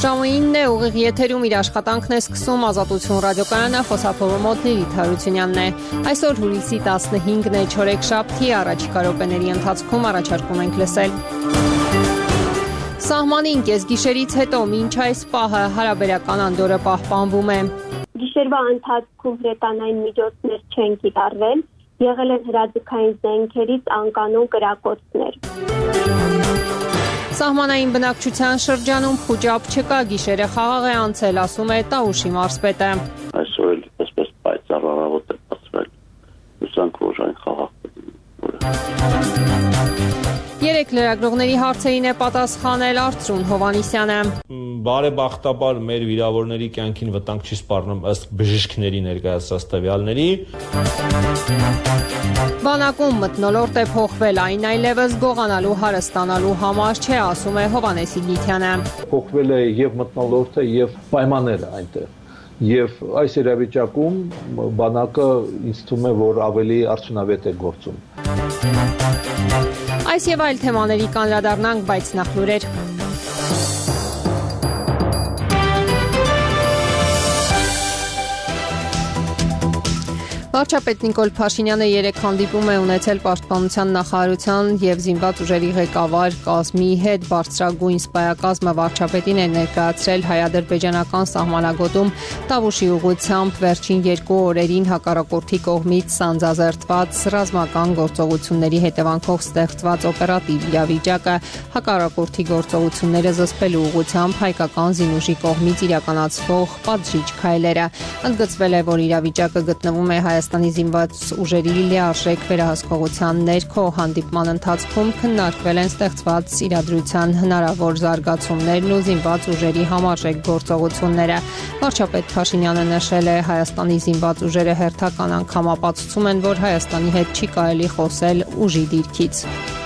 Ժամը 9 է, ուղիղ եթերում իր աշխատանքն է սկսում Ազատություն ռադիոկայանը, խոսափողը մոտ Լիլիթ Հարությունյանն է։ Այսօր հուլիսի 15-ն է, չորեքշաբթի, առաջիկա րոպեների ընթացքում առաջարկում ենք լսել։ Սահմանին կեսգիշերից հետո մինչ այս պահը հարաբերական անդորրը պահպանվում է։ Գիշերվա ընթացքում հրետանային միջոցներ չեն կիրառվել, եղել են հրաձգային զենքերից անկանոն կրակոցներ։ Սահմանային բնակչության շրջանում խուճապ չկա, գիշերը խաղաղ է անցել, ասում է Տավուշի մարզպետը։ Այսօր էլ այսպես պայծառ առավոտ է բացվել, հուսանք որ այն խաղաղ կլինի։ Երեք լրագրողների հարցերին է պատասխանել Արծրուն Հովանիսյանը։ Բարեբախտաբար մեր վիրավորների կյանքին վտանգ չի սպառնում ըստ բժիշկների ներկայացրած տվյալների։ Բանակում մթնոլորտ է փոխվել, այն այլևս գողանալու հարստանալու համար չէ, ասում է Հովանես Իգիթյանը։ Փոխվել է եւ մթնոլորտը եւ պայմանները այնտեղ։ Եվ այս իրավիճակում բանակը ինձ թվում է, որ ավելի արդյունավետ է գործում։ Այս եւ այլ թեմաների կանդրադառնանք, բայց նախ լուրեր։ Վարչապետ Նիկոլ Փաշինյանը երեկ հանդիպում է ունեցել Պաշտպանության նախարարության եւ զինված ուժերի ղեկավար կազմի հետ։ Բարձրագույն սպայակազմը վարչապետին է ներկայացրել հայ-ադրբեջանական սահմանագոտում Տավուշի ուղղությամբ վերջին 2 օրերին հակառակորդի կողմից սանձազերծված ռազմական գործողությունների հետևանքով ստեղծված օպերատիվ իրավիճակը, հակառակորդի գործողությունները զսպելու ուղղությամբ հայկական զինուժի կողմից իրականացվող պատժիչ քայլերը։ Ընդգծվել է, որ իրավիճակը գտնվում է Հայաստանի զինված ուժերի լիարժեք վերահսկողության ներքո։ Հանդիպման ընթացքում քննարկվել են ստեղծված իրադրության հնարավոր զարգացումներն ու զինված ուժերի համարժեք գործողությունները։ Վարչապետ Փաշինյանը նշել է, Հայաստանի զինված ուժերը հերթական անգամ ապացուցում են, որ Հայաստանի հետ չի կարելի խոսել ուժի դիրքից։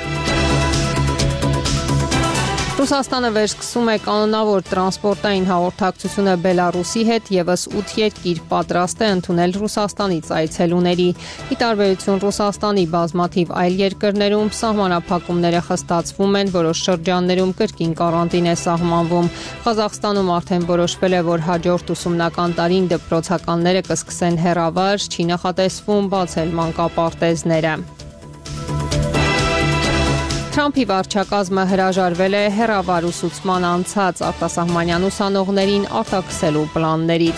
Ռուսաստանը վերսկսում է կանոնավոր տրանսպորտային հաղորդակցությունը Բելարուսի հետ, եւս 8 երկիր պատրաստ է ընդունել Ռուսաստանից այցելուների։ Ի տարբերություն Ռուսաստանի, բազմաթիվ այլ երկրներում սահմանափակումները խստացվում են, որոշ շրջաններում կրկին կարանտին է սահմանվում։ Ղազախստանում արդեն որոշվել է, որ հաջորդ ուսումնական տարին դպրոցականները կսկսեն հեռավար, չի նախատեսվում բացել մանկապարտեզները։ Թրամփի վարչակազմը հրաժարվել է հեռավար ուսուցման անցած արտասահմանյան ուսանողներին արտաքսելու պլաններից։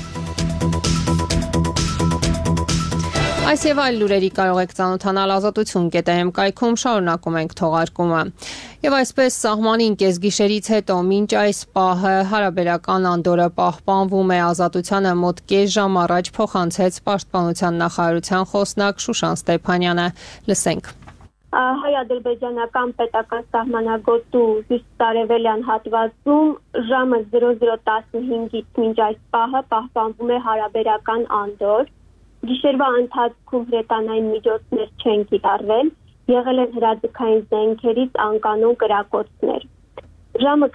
Այս եւ այլ լուրերի կարող եք ծանոթանալ Ազատություն.am կայքում, շարունակում ենք թողարկումը։ Եվ այսպես սահմանին կեսգիշերից հետո մինչ այս պահը հարաբերական անդորրը պահպանվում է, Ազատությանը մոտ կես ժամ առաջ փոխանցեց Պաշտպանության նախարարության խոսնակ Շուշան Ստեփանյանը։ Լսենք։ Հայ-ադրբեջանական պետական սահմանագոտու հյուսիսարևելյան հատվածում ժամը 00:15-ից մինչ այս պահը պահպանվում է հարաբերական անդորր։ Գիշերվա ընթացքում հրետանային միջոցներ չեն կիրառվել, եղել են հրաձգային զենքերից անկանոն կրակոցներ։ Ժամը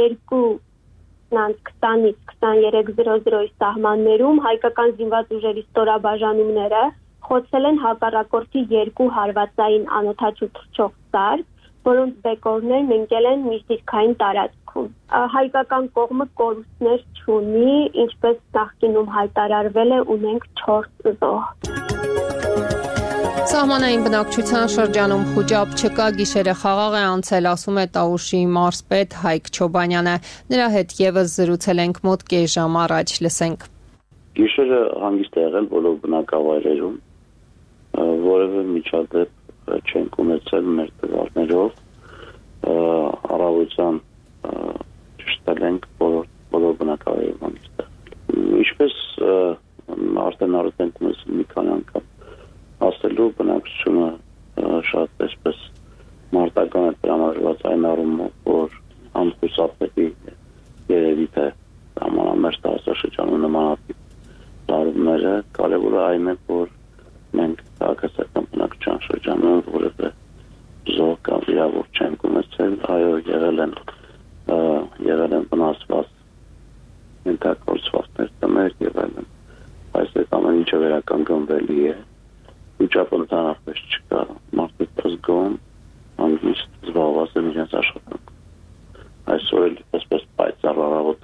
22:20-ից 23:00-ի սահմաններում հայկական զինված ուժերի ստորաբաժանումները խոցել են հակառակորդի 2 հարվածային անօդաչու թռչող սարք, որոնց բեկորներն ընկել են միջդիրքային տարածքում։ Հայկական կողմը կորուստներ չունի, ինչպես նախկինում հայտարարվել է, ունենք 4 զոհ։ Սահմանային բնակչության շրջանում խուճապ չկա, գիշերը խաղաղ է անցել, ասում է Տավուշի մարզպետ Հայկ Չոբանյանը։ Նրա հետ եւս զրուցել ենք մոտ կես ժամ առաջ, լսենք։ Գիշերը հանգիստ է եղել բոլոր բնակավայրերում, որևէ միջադեպ չենք ունեցել մեր տվյալներով, առավոտյան ճշտել ենք բոլոր բնակավայրերում հանգիստ է եղել։ Ինչպես արդեն առաջ ենք ունեցել մի քանի անգամ ասելու, բնակչությունը շատ այսպես մարտական է տրամադրված այն առումով, որ անխուսափելի երևի թե համանամերձ տարածաշրջանում նմանատիպ լարումները, կարևորը այն է, որ մենք քաղաքացիական բնակչության շրջանում որևէ զոհ կամ վիրավոր չենք ունեցել, այո, եղել են վնասված ենթակառուցվածքներ, տներ եւ այլն։ Այս ամեն ինչը վերականգնվելի է, ուժապ ընդհանրապես չկա, մարդիկ զգոն, հանգիստ զբաղված են իրենց աշխատանքով։ Այսօր էլ այսպես պայծառ առավոտ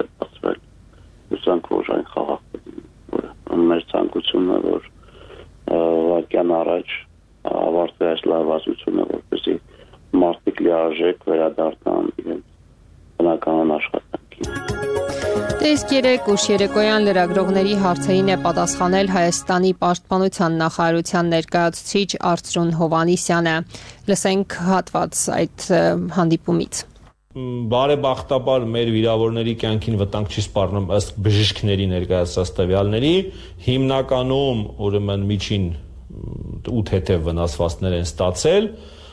լիարժեք վերադառնան իրենց բնականon աշխատանքին։ Իսկ երեկ ուշ երեկոյան լրագրողների հարցերին է պատասխանել Հայաստանի պաշտպանության նախարարության ներկայացուցիչ Արծրուն Հովհաննիսյանը։ Լսենք հատված այդ հանդիպումից։ Բարեբախտաբար մեր վիրավորների կյանքին վտանգ չի սպառնում ըստ բժիշկների ներկայացած տվյալների, հիմնականում ուրեմն միջին 8 թեթև վնասվածքներ են ստացել,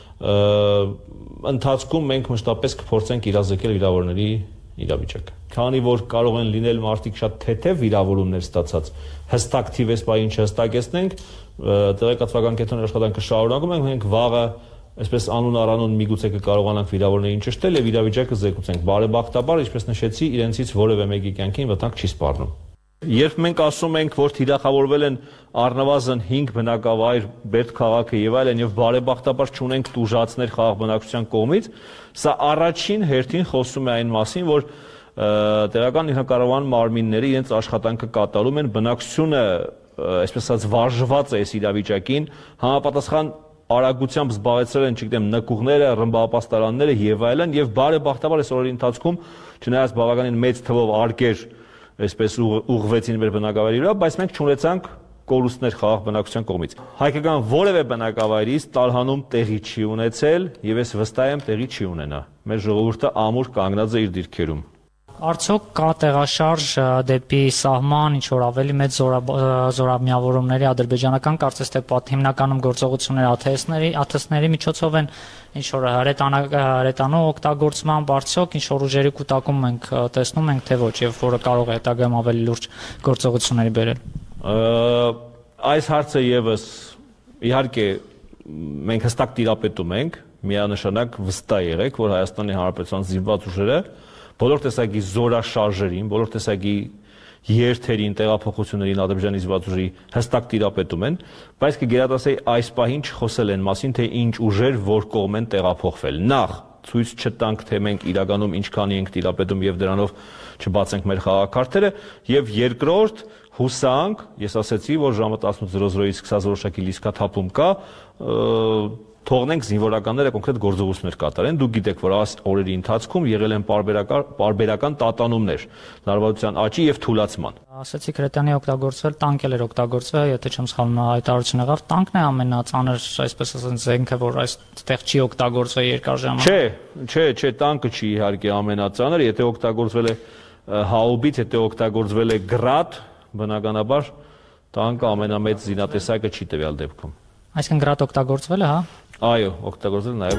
ընթացքում մենք մշտապես կփորձենք իրազեկել վիրավորների իրավիճակը։ Քանի որ կարող են լինել մարդիկ շատ թեթև վիրավորումներ ստացած, հստակ թիվես բա ինչ հստակեցնենք, տեղեկատվական կենտրոնի աշխատանքը շարունակում ենք, մենք վաղը այսպես անուն առանուն միգուցե կկարողանանք վիրավորներին ճշտել եւ իրավիճակը զեկուցենք։ Բարեբախտաբար, ինչպես նշեցի, իրենցից որևէ մեկի կյանքին վտանգ չի սպառնում։ Երբ մենք ասում ենք, որ թիրախավորվել են առնվազն 5 բնակավայր, Բերդ քաղաքը եւ այլն, եւ բարեբախտաբար չունենք տուժածներ խաղաղ բնակչության կողմից, սա առաջին հերթին խոսում է այն մասին, որ տեղական ինքնակառավարման մարմինները իրենց աշխատանքը կատարում են, բնակչությունը, այսպես ասած, վարժված է այս իրավիճակին, համապատասխան արագությամբ զբաղեցրել են, չգիտեմ, նկուղները, ռմբապաստարանները եւ այլն, եւ բարեբախտաբար այս օրերի ընթացքում, չնայած բավականին մեծ թվով արկեր այսպես ուղղվեցին մեր բնակավայրի վրա, բայց մենք չունեցանք կորուստներ խաղաղ բնակչության կողմից։ Հայկական որևէ բնակավայրից տարհանում տեղի չի ունեցել եւ ես վստահ եմ տեղի չի ունենա։ Մեր ժողովուրդը ամուր կանգնած է իր դիրքերում։ Արդյոք կա տեղաշարժ դեպի սահման, ինչ որ ավելի մեծ զորամիավորումների ադրբեջանական կարծես թե հիմնականում գործողությունները ԱԹՍ-ների միջոցով են, ինչ որ հրետանու օգտագործման, արդյոք ինչ որ ուժերի կուտակում մենք տեսնում ենք, թե ոչ, եւ որը կարող է հետագայում ավելի լուրջ գործողությունների բերել։ Այս հարցը եւս իհարկե մենք հստակ տիրապետում ենք, միանշանակ վստահ եղեք, որ Հայաստանի Հանրապետության զինված ուժերը բոլոր տեսակի զորաշարժերին, բոլոր տեսակի երթերին, տեղափոխություններին Ադրբեջանի զինված ուժերի հստակ տիրապետում են, բայց կգերադասեի այս պահին չխոսել են մասին, թե ինչ ուժեր որ կողմ են տեղափոխվել։ Նախ ցույց չտանք, թե մենք իրականում ինչքանի ենք տիրապետում եւ դրանով չբացենք մեր խաղակարգերը, եւ երկրորդ հուսանք, ես ասացի, որ ժամը 18:00-ից սկսած որոշակի լիցքաթափում կա, թողնենք զինվորականները կոնկրետ գործողություններ կատարեն։ Դուք գիտեք, որ այս օրերի ընթացքում եղել են պարբերական տատանումներ, լարվածության աճի եւ թուլացման։ Ասացիք հրետանի օգտագործվել, տանկել էր օգտագործվել, եթե չեմ սխալվում, հայտարարություն եղավ, տանկն է ամենածանր, այսպես ասած, զենքը, որ այստեղ չի օգտագործվել երկար ժամանակ։ Չէ, տանկը չի իհարկե ամենածանր, եթե օգտագործվել է հաուբից, եթե օգտագործվել է գրադ, բնականաբար տանկը ամենամեծ զինատեսակը չի տվյալ դեպքում։ Այսինքն գրադ օգտագործվել է, հա։ Այո, օգտագործել նաև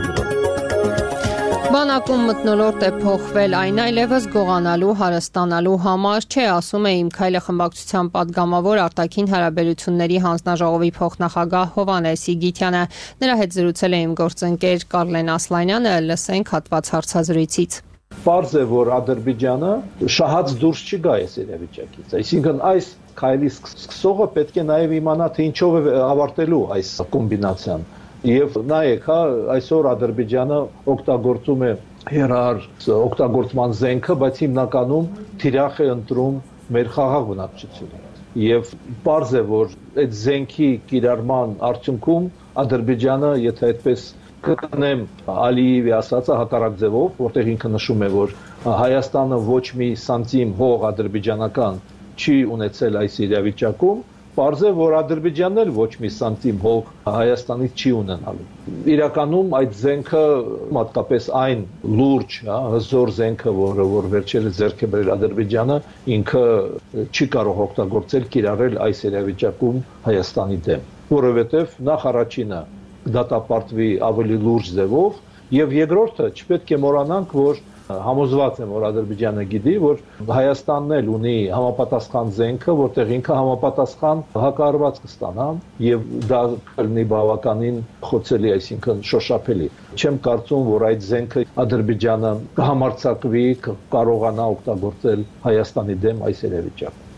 գրադ։ Բանակում մթնոլորտ է փոխվել, այն այլևս գողանալու, հարստանալու համար չէ, ասում է Իմ քայլը խմբակցության պատգամավոր արտաքին հարաբերությունների հանձնաժողովի փոխնախագահ Հովհաննես Իգիթյանը։ Նրա հետ զրուցել է իմ գործընկեր Կարլեն Ասլանյանը, լսենք հատված հարցազրույցից։ Պարզ է, որ Ադրբեջանը շահած դուրս չգա այս իրավիճակից։ Այսինքն այս քայլի սկսողը պետք է նաև իմանա, թե ինչով է ավարտելու այս կոմբինացիան։ Եվ նայեք, հա, այսօր Ադրբեջանը օգտագործում է հերար օգտագործման զենքը, բայց հիմնականում թիրախ է ընտրում մեր խաղաղ բնակչությունը։ Եվ պարզ է, որ այդ զենքի կիրառման արդյունքում Ադրբեջանը, եթե այդպես կգնեմ Ալիևի ասածը հակառակ ձևով, որտեղ ինքը նշում է, որ Հայաստանը ոչ մի սանտիմ հող ադրբեջանական չի ունեցել այս իրավիճակում, պարզ է, որ Ադրբեջանն էլ ոչ մի սանտիմ հող Հայաստանից չի ունենալու։ Իրականում այդ զենքը, մատկապես այն լուրջ, հզոր զենքը, որը որ վերջերս ձեռք է բերել Ադրբեջանը, ինքը չի կարող օգտագործել, կիրառել այս իրավիճակում Հայաստանի դեմ, որովհետև նախ առաջինը դատապարտվի ավելի լուրջ ձևով, եւ երկրորդը չպետք է մոռանանք, որ համոզված եմ, որ Ադրբեջանը գիտի, որ Հայաստանն էլ ունի համապատասխան զենքը, որտեղ ինքը համապատասխան հակառված կստանա եւ դա կլինի բավականին խոցելի, այսինքն շոշափելի։ Չեմ կարծում, որ այդ զենքը Ադրբեջանը կհամարձակվի, կարողանա օգտագործել Հայաստանի դեմ այս իրավիճակում։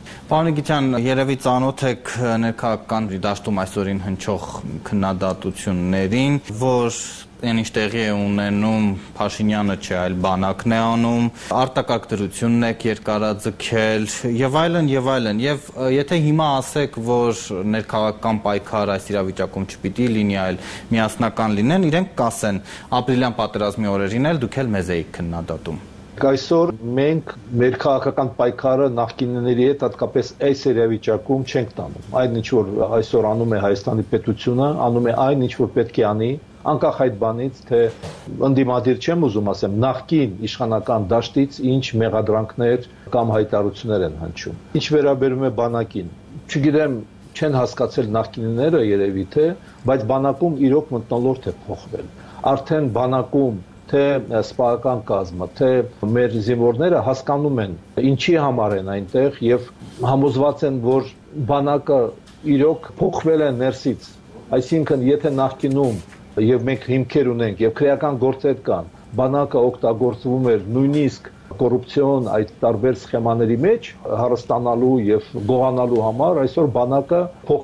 Պարոն Նիգիտյան, երևի ծանոթ եք ներքաղաքական դաշտում այսօրին հնչող քննադատություններին, որ ինչ տեղի է ունենում Փաշինյանը չէ, այլ բանակն է անում, արտակարգ դրությունն եք երկարաձգել եւ այլն եւ այլն։ Եվ եթե հիմա ասեք, որ ներքաղաքական պայքար այս իրավիճակում չպիտի լինի, այլ միասնական լինեն, իրենք կասեն ապրիլյան պատերազմի օրերին էլ դուք էլ մեզ էիք քննադատում։ Այսօր մենք մեր քաղաքական պայքարը նախկինների հետ հատկապես այս իրավիճակում չենք տանում։ Այն ինչ որ այսօր անում է Հայաստանի պետությունը, անում է այն ինչ որ պետք է անի, անկախ այդ բանից, թե ընդդիմադիր չեմ ուզում ասեմ, նախկին իշխանական դաշտից ինչ մեղադրանքներ կամ հայտարարություններ են հնչում։ Ինչ վերաբերում է բանակին, չգիտեմ, չեն հասկացել նախկինները երևի թե, բայց բանակում իրոք մթնոլորտ է փոխվել։ Արդեն բանակում թե սպայական կազմը, թե մեր զինվորները հասկանում են ինչի համար են այնտեղ եւ համոզված են, որ բանակը իրոք փոխվել է ներսից։ Այսինքն, եթե նախկինում եւ մենք հիմքեր ունենք եւ քրեական գործեր կան, բանակը օգտագործվում էր նույնիսկ կոռուպցիոն այդ տարբեր սխեմաների մեջ հարստանալու եւ գողանալու համար, այսօր բանակը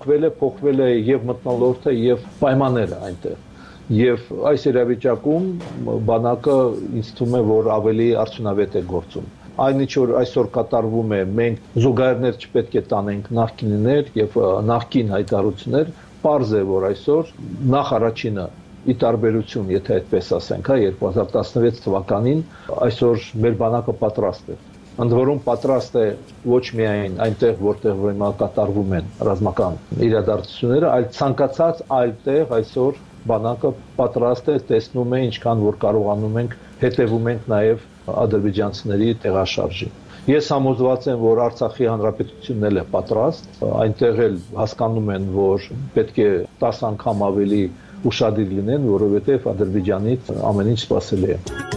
փոխվել է եւ մթնոլորտը եւ պայմանները այնտեղ։ Եվ այս իրավիճակում բանակը ինձ թվում է, որ ավելի արդյունավետ է գործում։ Այն ինչ որ այսօր կատարվում է, մենք զուգահեռներ չպետք է տանենք նախկիններ եւ նախկին հայտարարություններ, պարզ է, որ այսօր նախ առաջինը ի տարբերություն, եթե այդպես ասենք, 2016 թվականին այսօր մեր բանակը պատրաստ է։ Ընդ որում պատրաստ է ոչ միայն այնտեղ, որտեղ հիմա կատարվում են ռազմական իրադարձությունները, այլ ցանկացած այլ տեղ այսօր բանակը պատրաստ է, տեսնում է ինչքան որ կարողանում ենք, հետևում ենք նաև ադրբեջանցիների տեղաշարժին։ Ես համոզված եմ, որ Արցախի հանրապետությունն էլ է պատրաստ, այնտեղ էլ հասկանում են, որ պետք է 10 անգամ ավելի ուշադիր լինեն, որովհետև Ադրբեջանից ամեն ինչ սպասելի է։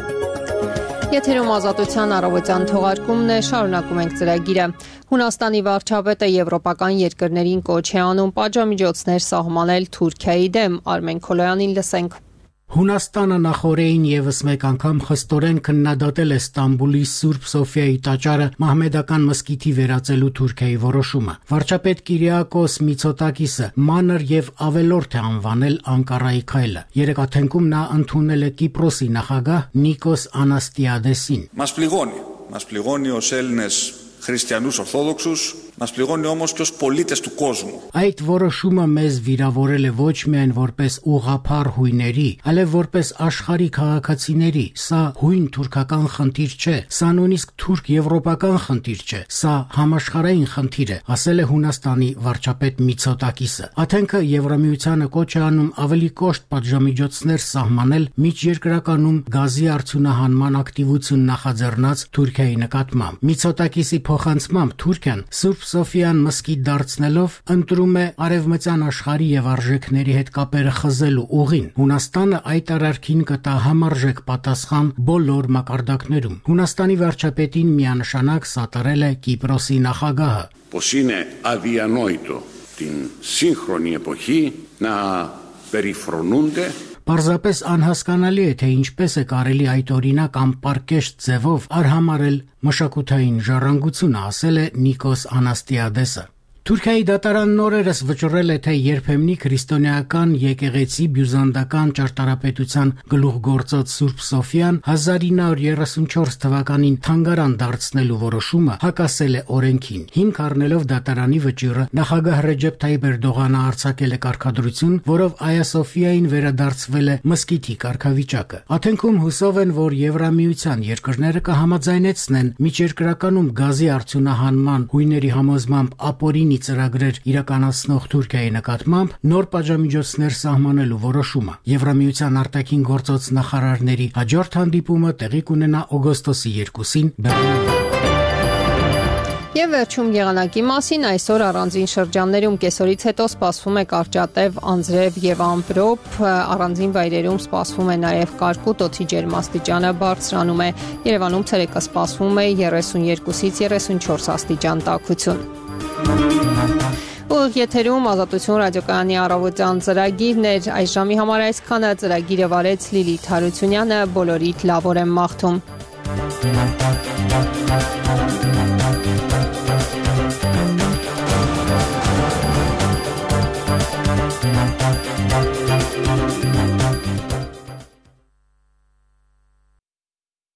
Եթերում Ազատության առավոտյան թողարկումն է, շարունակում ենք ծրագիրը։ Հունաստանի վարչապետը եվրոպական երկրներին կոչ է անում պատժամիջոցներ սահմանել Թուրքիայի դեմ, Արմեն Քոլոյանին լսենք։ Հունաստանը նախորդին եւս մեկ անգամ խստորեն քննադատել է Ստամբուլի Սուրբ Սոֆիայի տաճարը մահմեդական մզկիթի վերածելու Թուրքիայի որոշումը։ Վարչապետ Կիրիակոս Միցոտակիսը մանր եւ ավելորդ է անվանել Անկարայի քայլը։ Երեկաթենքում նա ընդունել է Կիպրոսի նախագահ Նիկոս Անաստիադեսին։ Μας πληγώνει ως Έλληνες χριστιανούς Ορθόδοξους, μας πληγώνει όμως και ως πολίτες του κόσμου. Այդ որոշումը մեզ վիրավորել է ոչ միայն որպես ուղղափառ հույների, այլև որպես աշխարհի քաղաքացիների։ Սա հույն թուրքական խնդիր չէ, սա նույնիսկ թուրք-եվրոպական խնդիր չէ, սա համաշխարհային խնդիր է, ասել է Հունաստանի վարչապետ Միցոտակիսը։ Աթենքը Եվրամիությանը կոչ է անում ավելի կոշտ պատժամիջոցներ սահմանել միջերկրականում գազի արդյունահանման ակտիվություն նախաձեռնած Թուրքիայի նկատմամբ։ Միցոտակիսի փոխանցմամբ Թուրքիան Սուրբ Սոֆիան մզկիթ դարձնելով ընտրում է արևմտյան աշխարհի եւ արժեքների հետ կապերը խզելու ուղին։ Հունաստանը այդ արարքին կտա համարժեք պատասխան բոլոր մակարդակներում։ Հունաստանի վարչապետին միանշանակ սատարել է Կիպրոսի նախագահը։ Πως είναι αδιανόητο την σύγχρονη εποχή να περιφρονούνται. Պարզապես անհասկանալի է, թե ինչպես է կարելի այդ օրինակ անպարկեշտ ձևով արհամարել մշակութային ժառանգությունը, ասել է Նիկոս Անաստիադեսը։ Թուրքիայի դատարանն օրերս վճռել է, թե երբեմնի քրիստոնեական եկեղեցի բյուզանդական ճարտարապետության գլուխգործոց Սուրբ Սոֆիան 1934 թվականին թանգարան դարձնելու որոշումը հակասել է օրենքին։ Հիմք առնելով դատարանի վճիռը, նախագահ Ռեջեփ Թայիպ Էրդողանը արձակել է կարգադրություն, որով Այա Սոֆիային վերադարձվել է մզկիթի կարգավիճակը։ Աթենքում հուսով են, որ Եվրամիության երկրները կհամաձայնեցնեն միջերկրականում գազի արդյունահանման հույների համոզմամբ ապօրինի ծրագրեր իրականացնող Թուրքիայի նկատմամբ նոր պատժամիջոցներ սահմանելու որոշումը։ Եվրամիության արտաքին գործոց նախարարների հաջորդ հանդիպումը տեղի կունենա օգոստոսի 2-ին Բեռլինում։ Եվ վերջում եղանակի մասին այսօր առանձին շրջաններում կեսօրից հետո սպասվում է կարճատև անձրև եւ ամպրոպ, առանձին վայրերում սպասվում է նաեւ կարկուտ, օդի ջերմաստիճանը բարձրանում է։ Երևանում ցերեկը սպասվում է 32-ից 34 աստիճան տաքություն։ Ուղիղ եթերում Ազատություն ռադիոկայանի առավոտյան ծրագիրն էր, այս ժամի համար այսքանը, ծրագիրը վարեց Լիլիթ Հարությունյանը, բոլորիդ լավ օր եմ մաղթում։